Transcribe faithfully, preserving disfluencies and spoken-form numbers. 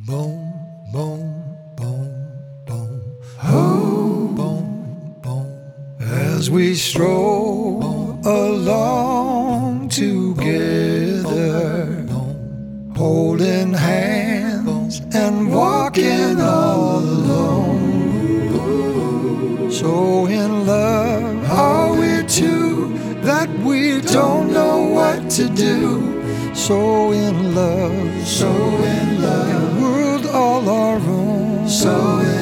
Boom, boom, boom, boom. Oh, boom, boom. As we stroll along together, holding hands and walking all alone. So in love are we two that we don't know what to do. So in love, so in love, a world all our own. So in